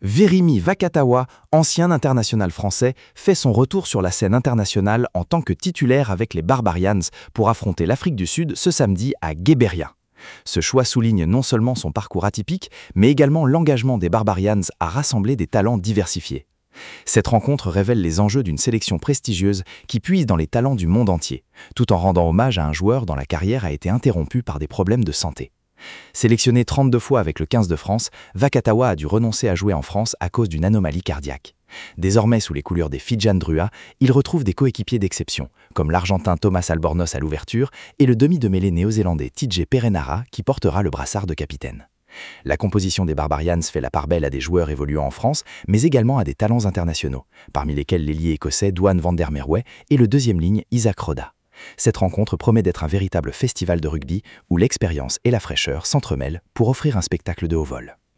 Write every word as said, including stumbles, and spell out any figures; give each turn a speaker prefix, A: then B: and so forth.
A: Verimi Vakatawa, ancien international français, fait son retour sur la scène internationale en tant que titulaire avec les Barbarians pour affronter l'Afrique du Sud ce samedi à Guébéria. Ce choix souligne non seulement son parcours atypique, mais également l'engagement des Barbarians à rassembler des talents diversifiés. Cette rencontre révèle les enjeux d'une sélection prestigieuse qui puise dans les talents du monde entier, tout en rendant hommage à un joueur dont la carrière a été interrompue par des problèmes de santé. Sélectionné trente-deux fois avec le quinze de France, Vakatawa a dû renoncer à jouer en France à cause d'une anomalie cardiaque. Désormais sous les couleurs des Fijan Drua, il retrouve des coéquipiers d'exception, comme l'Argentin Thomas Albornoz à l'ouverture et le demi de mêlée néo-zélandais T J Perenara qui portera le brassard de capitaine. La composition des Barbarians fait la part belle à des joueurs évoluant en France, mais également à des talents internationaux, parmi lesquels l'ailier écossais Duane van der Merwe et le deuxième ligne Isaac Roda. Cette rencontre promet d'être un véritable festival de rugby où l'expérience et la fraîcheur s'entremêlent pour offrir un spectacle de haut vol.